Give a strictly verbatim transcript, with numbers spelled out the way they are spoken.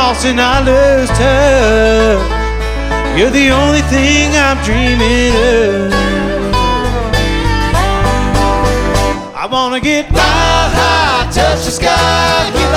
lost and I lose touch. You're the only thing I'm dreaming of. I wanna get wild high, touch the sky, give